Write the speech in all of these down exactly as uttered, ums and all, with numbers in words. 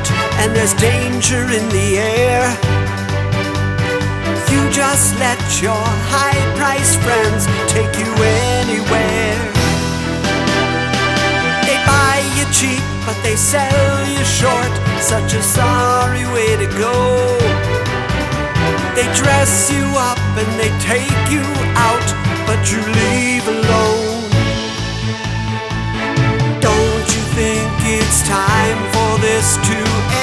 out and there's danger in the air, you just let your high-priced friends take you anywhere. They buy you cheap, but they sell you short. Such a sorry way to go. They dress you up and they take you out, but you leave alone. Don't you think it's time for this to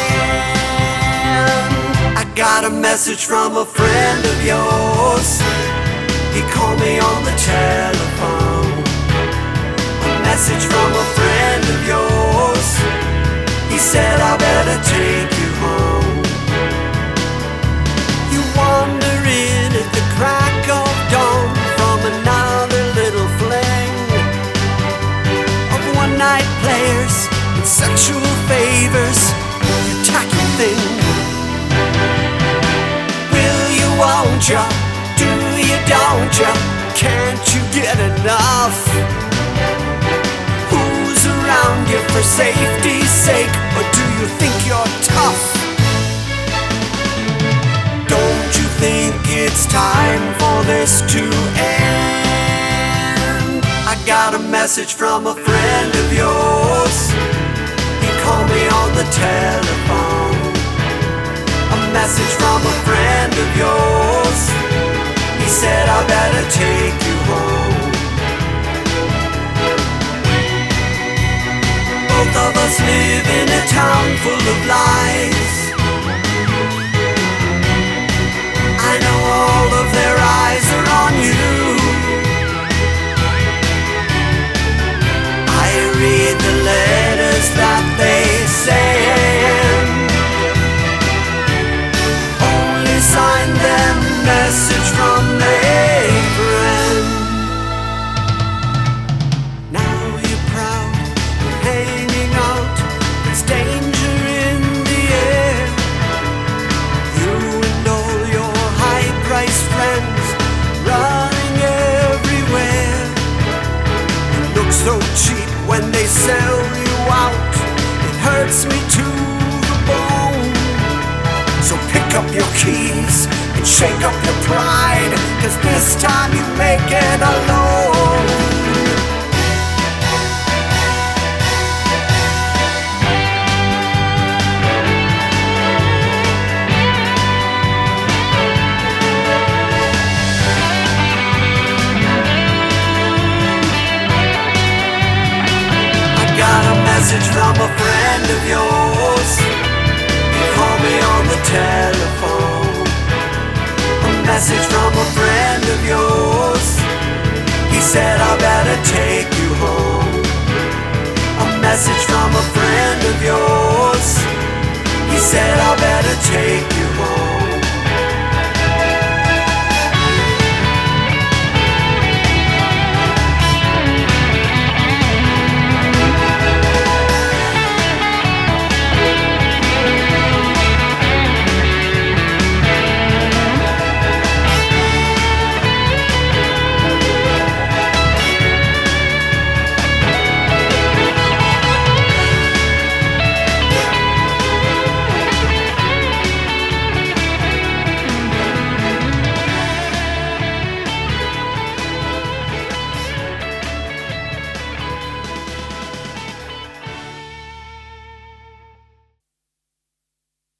end? I got a message from a friend of yours. He called me on the telephone. A message from a friend of yours. He said I better take you home. You wander in at the crack of dawn from another little fling of one-night players and sexual favors, you tacky thing. Will you, won't you, do you, don't you, can't you get enough? Who's around you for safety's sake, or do you think you're tough? Don't you think it's time for this to end? I got a message from a friend of yours. He called me on the telephone. A message from a friend of yours. He said I better take you home. Both of us live in a town full of lies. I know all of their eyes are on you. I read the letters that they send. Only sign them message from their friend. Now you're proud, you're hanging out. There's danger in the air. You and all your high-priced friends running everywhere. You look so cheap when they sell you out. It hurts me to the bone. So pick up your keys and shake up your pride, 'cause this time you make it alone. Message from a friend of yours. He called me on the telephone. A message from a friend of yours. He said I better take you home. A message from a friend of yours. He said I better take you